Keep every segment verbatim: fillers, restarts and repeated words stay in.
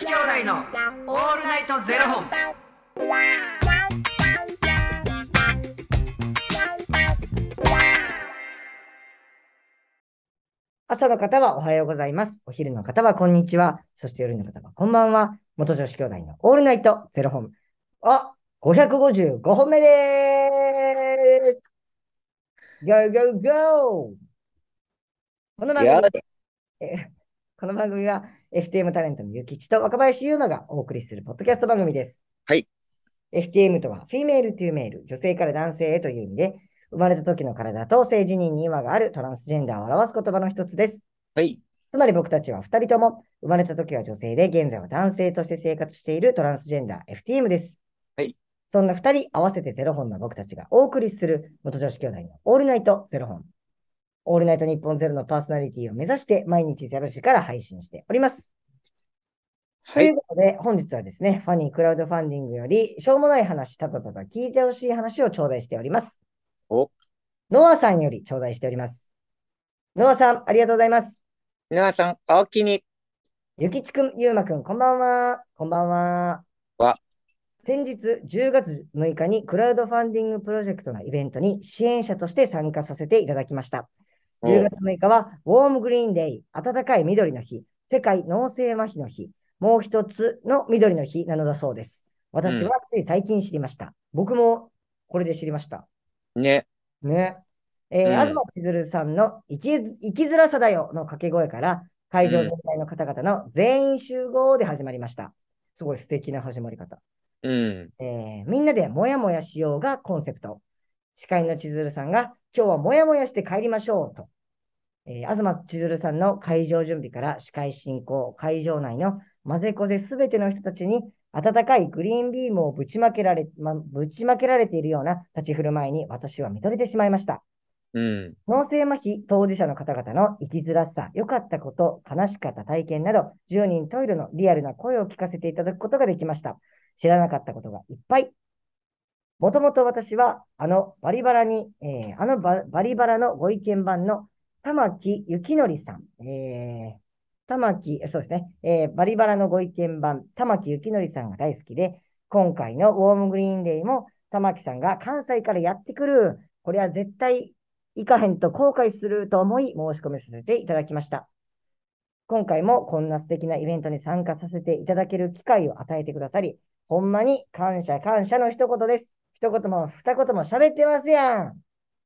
子兄弟のオールナイトゼロ本。 朝の方はおはようございます。お昼の方はこんにちは。そして夜の方はこんばんは。元女子兄弟のオールナイトゼロ本。あ、ごひゃくごじゅうごほんめでーす。ゴーゴーゴー。この番いや、 組、えこの番組は エフティーエム タレントのゆきちと若林優馬がお送りするポッドキャスト番組です。 はい。 エフティーエム とはフィメールトゥーメール、女性から男性へという意味で、生まれた時の体と性自認に違和があるトランスジェンダーを表す言葉の一つです。 はい。 つまり僕たちはふたりとも生まれた時は女性で現在は男性として生活しているトランスジェンダー エフティーエム です。 はい。 そんなふたり合わせてゼロ本の僕たちがお送りする元女子兄弟のオールナイトゼロ本。オールナイト日本ゼロのパーソナリティを目指して毎日ゼロ時から配信しております。とはい。 いうことで本日はですね、ファニークラウドファンディングよりしょうもない話、ただただ聞いてほしい話を頂戴しております。 お、 ノアさんより頂戴しております。ノアさん、ありがとうございます。 皆さん、おおきにゆきちくん、ゆうまくん、こんばんは。こんばんは。 は、 先日じゅうがつむいかにクラウドファンディングプロジェクトのイベントに支援者として参加させていただきました。10 お、 月むいかはウォームグリーンデイ、暖かい緑の日、世界脳性麻痺の日、もう一つの緑の日なのだそうです。私はうん。 つい最近知りました。僕もこれで知りました。 ね。 ね。えー、東うん。 千鶴さんの生きず生きづらさだよの掛け声から会場全うん。 体の方々の全員集合で始まりました。すごい素敵な始まり方。 うん。 えーみんなでもやもやしようがコンセプト。司会の千鶴さんが今日はもやもやして帰りましょうと。えー、東千鶴さんの会場準備から司会進行、会場内の混ぜこぜすべての人たちに温かいグリーンビームをぶちまけられ、ま、ぶちまけられているような立ち振る舞いに私は見とれてしまいました。 うん。 脳性麻痺当事者の方々の生きづらさ、良かったこと、悲しかった体験など、じゅうにんトイレのリアルな声を聞かせていただくことができました。知らなかったことがいっぱい。もともと私は、あのバリバラに、えーあのババリバラのご意見番の玉木幸則さん、えー、玉木、そうですね、えーバリバラのご意見番、玉木幸則さんが大好きで、今回のウォームグリーンデーも玉木さんが関西からやってくる、これは絶対行かへんと後悔すると思い申し込みさせていただきました。今回もこんな素敵なイベントに参加させていただける機会を与えてくださり、ほんまに感謝感謝の一言です。一言も二言も喋ってますやん。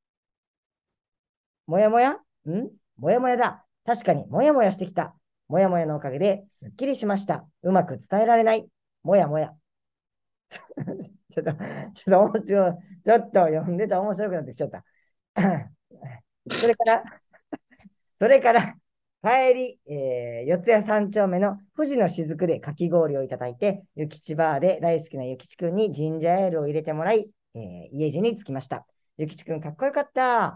もやもやんもやもやだ。確かにもやもやしてきた。もやもやのおかげですっきりしました。うまく伝えられない。もやもや。ちょっと、ちょっと面白い。ちょっと読んでたら面白くなってきちゃった。それから、それから、帰り、えー、四谷三丁目の富士の雫でかき氷をいただいて、ゆきちバーで大好きなゆきちくんにジンジャーエールを入れてもらい、えー、家路に着きました。ゆきちくんかっこよかった。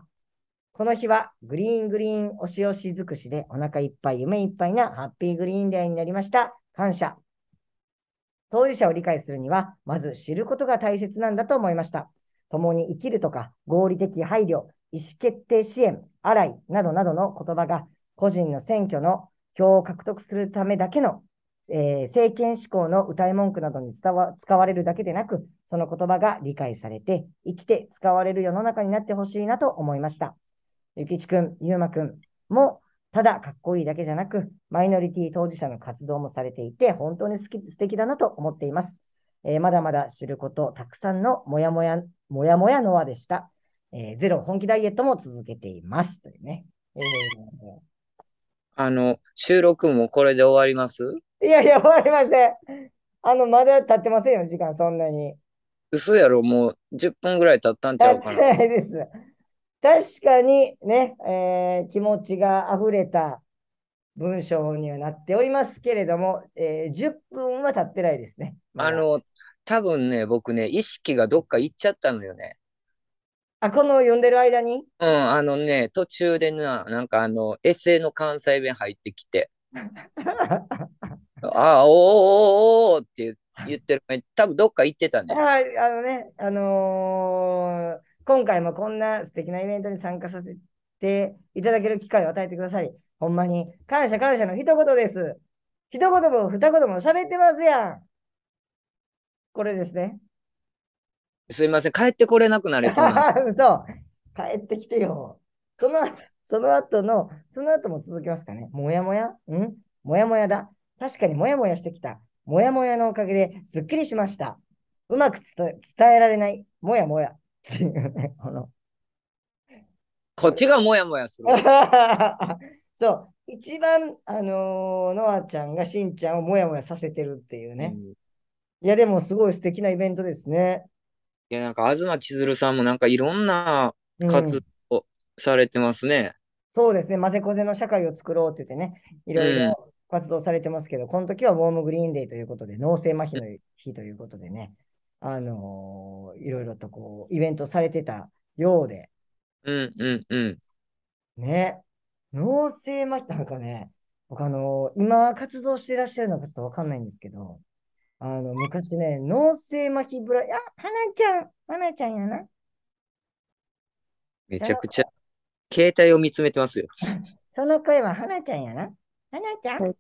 この日はグリーングリーン押し押し尽くしでお腹いっぱい夢いっぱいなハッピーグリーンデーになりました。感謝。当事者を理解するには、まず知ることが大切なんだと思いました。共に生きるとか、合理的配慮、意思決定支援、洗いなどなどの言葉が、個人の選挙の票を獲得するためだけの、えー、政権志向の歌い文句などに伝わ使われるだけでなく、その言葉が理解されて、生きて使われる世の中になってほしいなと思いました。ゆきちくん、ゆうまくんも、ただかっこいいだけじゃなく、マイノリティ当事者の活動もされていて、本当に好き素敵だなと思っています。えー、まだまだ知ること、たくさんのもやもや、もやもやノアでした。えー、ゼロ本気ダイエットも続けています。というね。えー、 あの、収録もこれで終わります？ いやいや、終わりません。あの、まだ経ってませんよ、時間、そんなに。 嘘やろ？もうじゅっぷんぐらい経ったんちゃうかな。 経ってないです。確かにね、えー、気持ちが溢れた文章にはなっておりますけれども、えー、じゅっぷんは経ってないですね、まだ。 あの、多分ね、僕ね、意識がどっか行っちゃったのよね。 あ、この読んでる間にうん、あのね、途中でな、なんかあの、エッセイの関西弁入ってきて、ああ、おーおーおーおーって言ってる前に、多分どっか行ってたね。 はい、あのね、あのー今回もこんな素敵なイベントに参加させていただける機会を与えてくださり、ほんまに感謝感謝の一言です。 一言も二言も喋ってますやん。これですね。 すいません、帰ってこれなくなりそうなん。 嘘。帰ってきてよ。その後、その後の、その後も続きますかね。もやもやんもやもやだ。確かにもやもやしてきた。もやもやのおかげですっきりしました。うまく伝え伝えられない。もやもや。っていうね、この、これ。 こっちがモヤモヤするわ。 そう。一番、あのー、ノアちゃんがしんちゃんをもやもやさせてるっていうね。 うん、 いや、でもすごい素敵なイベントですね。 いや、なんか、東千鶴さんもなんかいろんなう活ん。 動されてますね。 そうですね。混ぜこぜの社会を作ろうって言ってね、いうろいん。 ろ活動されてますけど、この時はウォームグリーンデーということで、脳性麻痺の日ということでね、あのーいろいろとこう、イベントされてたようで、 うんうんうん。 ね、脳性麻痺なんかね、僕あのー今活動していらっしゃるのかとわかんないんですけど、あの、昔ね、脳性麻痺ブラ、あ、花ちゃん、花ちゃんやな。その、 めちゃくちゃ携帯を見つめてますよ。 その声は花ちゃんやな。花ちゃん、あー、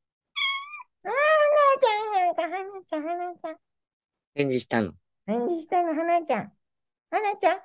花ちゃんやんか、花ちゃん、花ちゃん。 返事したの。 何したの、花ちゃん。花ちゃん、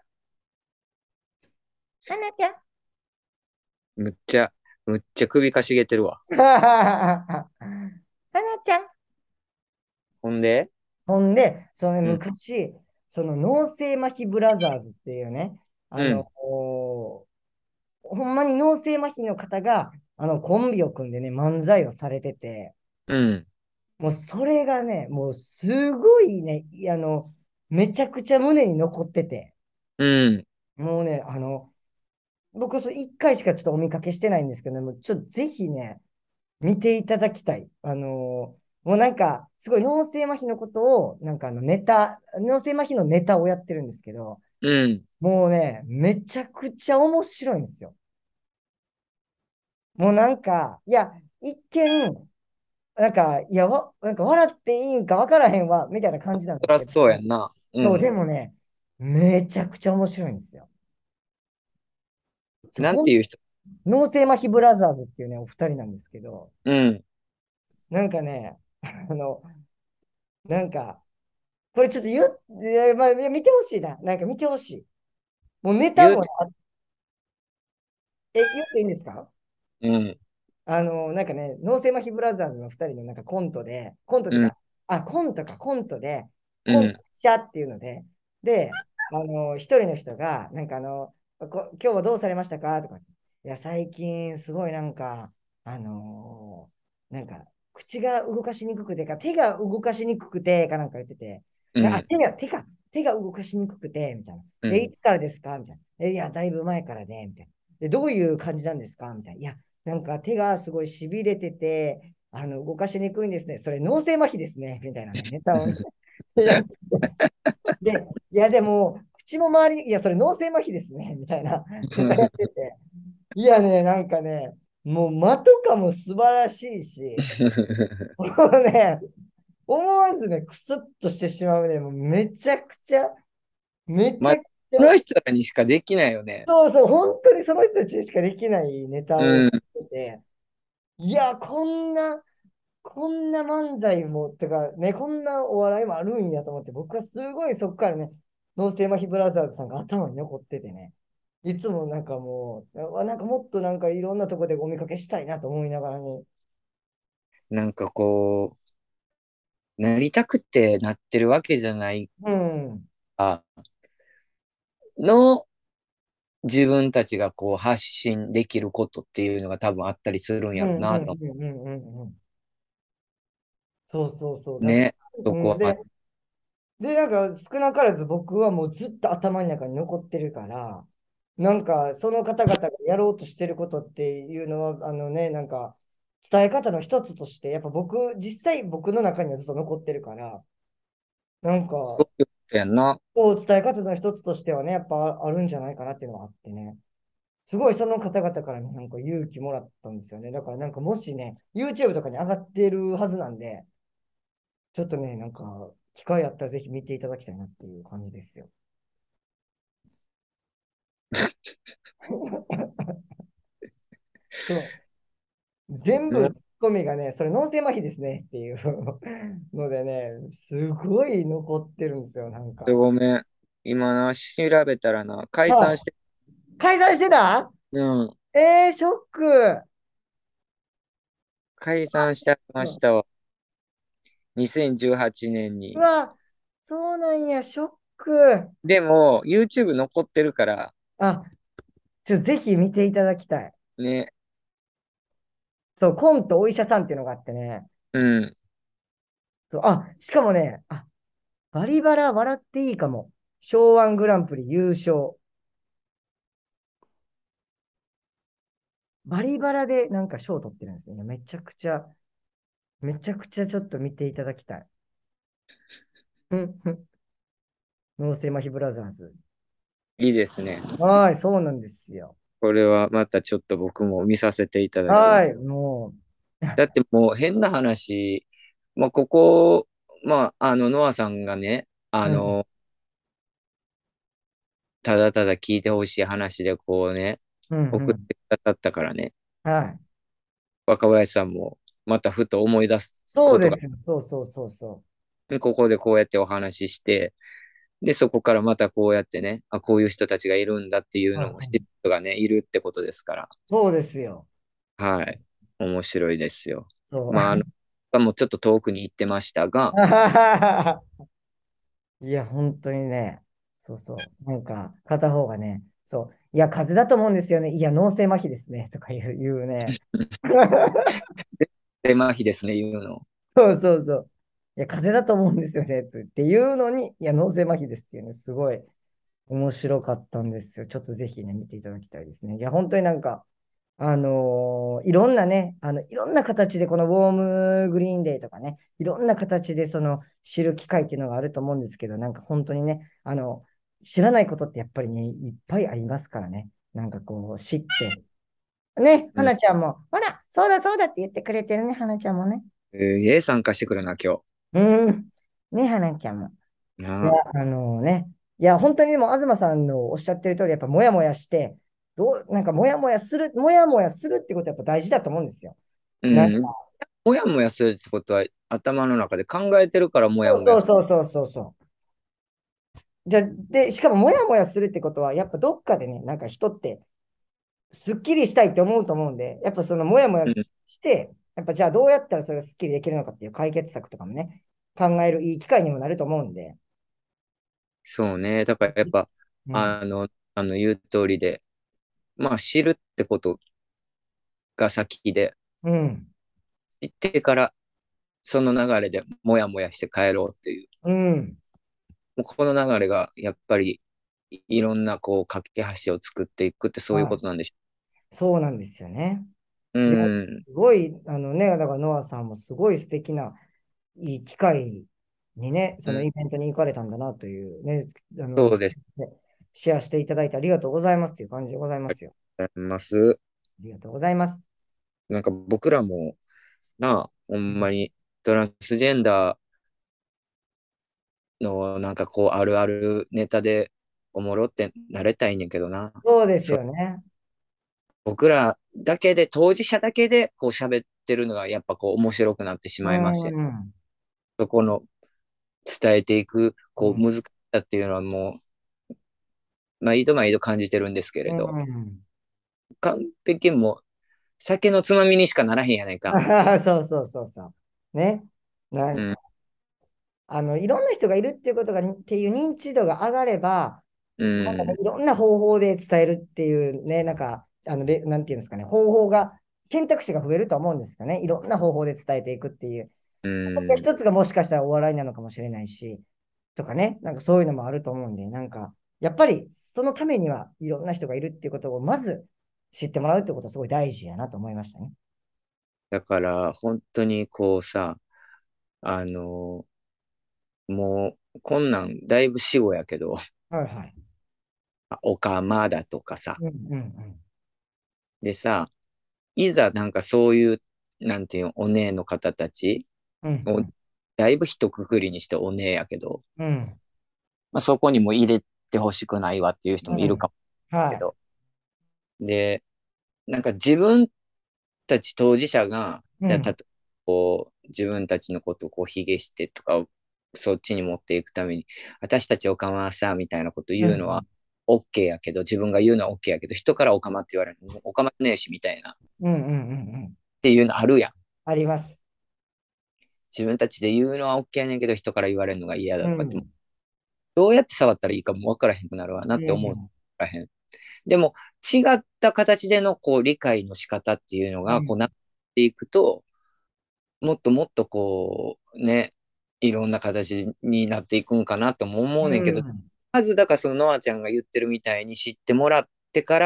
花ちゃん。 むっちゃ、むっちゃ首かしげてるわ。 花ちゃん。 ほんで、 ほんで、そのねうん、 昔、その脳性麻痺ブラザーズっていうね、あの、 うん、 ほんまに脳性麻痺の方が、あの、コンビを組んでね、漫才をされてて、 うん、 もうそれがね、もうすごいね、いあの、めちゃくちゃ胸に残ってて、 うん。 もうね、あの、僕、そ一回しかちょっとお見かけしてないんですけどね、もうちょっとぜひね、見ていただきたい。あのーもうなんか、すごい脳性麻痺のことを、なんかあのネタ、脳性麻痺のネタをやってるんですけど、 うん。 もうね、めちゃくちゃ面白いんですよ。もうなんか、いや、一見、なんか、いや、わ、なんか笑っていいんか分からへんわ、みたいな感じなんでそらすけど、 そうやんな。うそう、でん。 もね、めちゃくちゃ面白いんですよ。そうほんなんていう人。 脳性麻痺ブラザーズっていうね、お二人なんですけど、 うん。 なんかね、あの、なんか、これちょっと言う、えーまあ、いや見てほしいな。なんか見てほしい。もうネタもね、 言うて、 あえ、言っていいんですか？ うん、 あの、なんかね、脳性麻痺ブラザーズのふたりのなんかコントで、コントってうん、 いうか、あ、コントか、コントで、 うん、 コントしゃっていうので、で、あの、一人の人が、なんかあの、こ今日はどうされましたかとか、いや、最近すごいなんか、あのーなんか、口が動かしにくくてか、手が動かしにくくてかなんか言ってて、であ、 うん、 手が、手が、手が動かしにくくて、みたいな。え、いうん。 つからですかみたいな。え、いや、だいぶ前からで、みたいな。で、どういう感じなんですかみたいな。いや、なんか手がすごい痺れてて、あの、動かしにくいんですね。それ脳性麻痺ですね。みたいなね、ネタをね。やってで、いや、でも、口も周りに、いや、それ脳性麻痺ですね。みたいなネタやってて。いやね、なんかね、もう間とかも素晴らしいし、もうね、思わずね、クスッとしてしまうね、もうめちゃくちゃ、めちまあ、 ゃくちゃ、 この人らにしかできないよね。 そうそう、本当にその人たちにしかできないネタをやうん。 ってて、いや、こんな、こんな漫才も、てかね、こんなお笑いもあるんやと思って、僕はすごいそこからね、脳性麻痺ブラザーズさんが頭に残っててね、いつもなんかもう、あなんかもっとなんかいろんなとこでお見かけしたいなと思いながらね。 なんかこう、なりたくてなってるわけじゃないうん。 かの自分たちがこう発信できることっていうのが多分あったりするんうんうんやろうなと。 うんうんうんうん。そうそうそう。だかね。 ら、うん、 そこは。 で、で、なんか少なからず僕はもうずっと頭の中に残ってるから、なんかその方々がやろうとしてることっていうのは、あのね、なんか伝え方の一つとして、やっぱ僕、実際僕の中にはずっと残ってるから、なんか、 そういうことやんな。 こう伝え方の一つとしてはね、やっぱあるんじゃないかなっていうのがあってね。すごいその方々からね、なんか勇気もらったんですよね。だからなんかもしね、YouTube とかに上がってるはずなんで、ちょっとね、なんか、機会あったらぜひ見ていただきたいなっていう感じですよ。そう。全もう部、 コミがね、それ脳性麻痺ですねっていうのでね、すごい残ってるんですよ、なんか。 ごめん。今な、調べたらな、解散あ、 して、 解散してた。 うん、 えー、ショック。 解散してましたわ。にせんじゅうはちねんに。 うわ、そうなんや、ショック。 でも、YouTube 残ってるから、 あ、ちょ、ぜひ見ていただきたい。 ね、 そう、コントお医者さんっていうのがあってね。 うん、 そう、あ、しかもね、あ、バリバラ笑っていいかも。昭和グランプリ優勝。バリバラでなんか賞取ってるんですね。めちゃくちゃ、めちゃくちゃちょっと見ていただきたい。うんうん。脳性麻痺ブラザーズ。 いいですね。 はい、そうなんですよ。 これはまたちょっと僕も見させていただきます。 はい、もう。 だってもう変な話、まあ、ここ、まあ、あの、ノアさんがね、あうん、 の、ただただ聞いてほしい話でこうね、 うん、う送っん。 てくださったからね、 はい。 若林さんもまたふと思い出すことが、 そうですよ。そうそうそうそここでこうやってお話しして、で、そこからまたこうやってね、あ、こういう人たちがいるんだってう。 いうそうそう。 のを知る人がね、いるってことですから、 そうですよ。 はい。面白いですよ。 そう。 まあ、あの、もうちょっと遠くに行ってましたが、 いや、本当にね、そうそう。なんか、片方がね、そう。いや、風邪だと思うんですよね。いや、脳性麻痺ですね。とか言う、言うね。 手間暇ですね、言うの。 そうそうそう。いや、風邪だと思うんですよね。とっていうのに、いや、脳性麻痺ですっていうね、すごい面白かったんですよ。ちょっとぜひね、見ていただきたいですね。いや、本当になんか、あのーいろんなね、あの、いろんな形でこのウォームグリーンデーとかね、いろんな形でその知る機会っていうのがあると思うんですけど、なんか本当にね、あの、知らないことってやっぱりね、いっぱいありますからね。なんかこう、知って。ね、 うん。 花ちゃんも、ほら、そうだそうだって言ってくれてるね、花ちゃんもね。 えー、ええ参加してくるな、今うん。ね、花ちゃんも。 日。 いや、 なあ。 あのね、いや、本当にでも、東さんのおっしゃってる通り、やっぱもやもやして、どう、なんかもやもやする、もやもやするってことはやっぱ大事だと思うんですよ。なんか、 うん。もやもやするってことは、頭の中で考えてるからもやそうもやする。 そうそうそうそうそう。じゃ、で、しかももやもやするってことは、やっぱどっかでね、なんか人ってすっきりしたいって思うと思うんで、やっぱそのもやもやうん。 しして、やっぱじゃあどうやったらそれがすっきりできるのかっていう解決策とかもね、考えるいい機会にもなると思うんで。 そうね。だからやっぱ、 うん。 あの、あの言う通りで、まあ知るってことが先で、 うん。 知ってからその流れでもやもやして帰ろうっていう。 うん。 もうこの流れがやっぱりいいろんなこう架け橋を作っていくってそういうはい。 ことなんでしそうなんですよね。 ょう。 いや、 うん。 すごい、あのね、だからノアさんもすごい素敵ないい機会にね、そうん。 のイベントに行かれたんだなというね、あの、 そうです。 ねシェアしていただいてありがとうございますっていう感じでございますよ。 ありがとうございます。 ありがとうございます。 なんか僕らもなあ、ほうん。 んまにトランスジェンダーのなんかこうあるあるネタでおもろってなれたいねんけどな。 そうですそよね。 僕らだけで、当事者だけでこう喋ってるのがやっぱこう面白くなってしうまいまして、 ん。 そこの伝えていくこううん。 難しさっていうのはもう、毎度毎度感じてるんですけうれど、 ん。 完璧もう酒のつまみにしかならへんやないか。 そうそうそうそう。ね。なんか、 うん、 あの、いろんな人がいるっていうことが、っていう認知度が上がれば、 うなんかね、 ん、 いろんな方法で伝えるっていうね、なんか、あの、れなんていうんですかね、方法が、選択肢が増えると思うんですよね。いろんな方法で伝えていくっていう。 うそれがん。 一つがもしかしたらお笑いなのかもしれないし、とかね、なんかそういうのもあると思うんで、なんか、やっぱりそのためにはいろんな人がいるっていうことをまず知ってもらうってことはすごい大事やなと思いましたね。 だから本当にこうさ、あの、もうこんなんだいぶ死後やけど、 はいはい。 オカマだとかさ、 うんうんでさ、いざなんかそういう、なんていうのお姉の方たちうん。うを、 んだいぶ一括りにしてお姉やけど、 うん。 まあ、そこにも入れてほしくないわっていう人うん。うん。 もいるかもしれないはい。 けど、で、なんか自分たち当事者が、 うん。 だたとこう自分たちのことをこう卑下してとか、そっちに持っていくために、私たちオカマはさ、みたいなこと言うのはうん。 OK やけど、自分が言うのは OK やけど、人からオカマって言われるの、オカマねえし、みたいな、っうん。うん。うん。うん。 ていうのあるやん。 あります。 自分たちで言うのは OK やねんけど、人から言われるのが嫌だとかって、 うん。 どうやって触ったらいいかも分からへんくなるわなって思う。分うん。 からへん。でも、違った形でのこう理解の仕方っていうのが、こううん。 なっていくと、もっともっとこう、ね、いろんな形になっていくんかなとも思ううねんけど、 ん。 まずだからそのノアちゃんが言ってるみたいに知ってもらってから、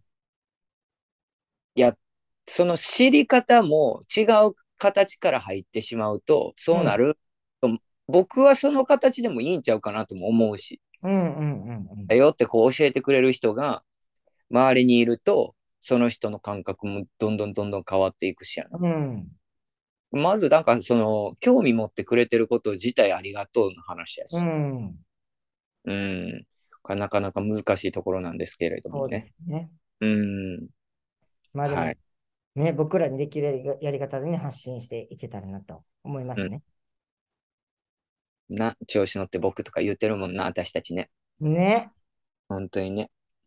いや、その知り方も違う形から入ってしまうと、 うん。 そうなる。僕はその形でもいいんちゃうかなとも思うし、 うん。うん。うん。うん。 だよってこう教えてくれる人が周りにいると、その人の感覚もどんどんどんどん変わっていくしやな。 うん。 まず、なんかその、興味持ってくれてること自体ありがとうの話やうし。 ん。 うん。なかなか難しいところなんですけれどもそうでね。 すね。 うん。 まあでも、 はい。 ね、僕らにできるやり方でね、発信していけたらなと思いまうん。 すね。 な、調子乗って僕とか言ってるもんな、私たちね。 ね。 本当にね。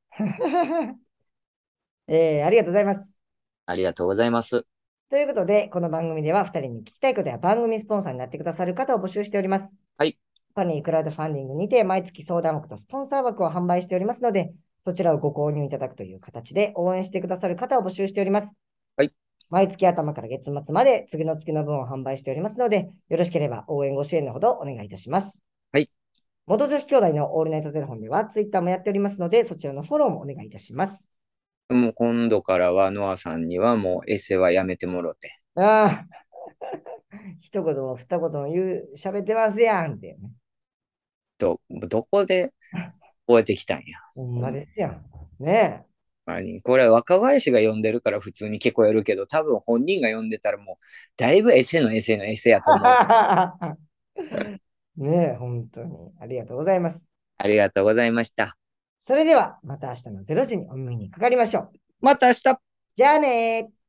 えーありがとうございます。 ありがとうございます。 ということで、この番組ではふたりに聞きたいことや番組スポンサーになってくださる方を募集しております。 はい。 ファニークラウドファンディングにて毎月相談枠とスポンサー枠を販売しておりますので、そちらをご購入いただくという形で応援してくださる方を募集しております。 はい。 毎月頭から月末まで次の月の分を販売しておりますので、よろしければ応援ご支援のほどお願いいたします。 はい。 元女子兄弟のオールナイトゼロ本ではツイッターもやっておりますので、そちらのフォローもお願いいたします。 もう今度からはノアさんにはもうエセはやめてもろて。 ああ、一言も二言も言う、喋ってますやんって、ね。 ど、どこで覚えてきたんや。 ほんまほんですやん。ねまに。これ若林が読んでるから普通に聞こえるけど、多分本人が読んでたらもう、だいぶエセのエセのエセやと思う。 え。ねえ、本当に。ありがとうございます。 ありがとうございました。 それでは、また明日のゼロ時にお耳にかかりましょう。 また明日。 じゃあねー。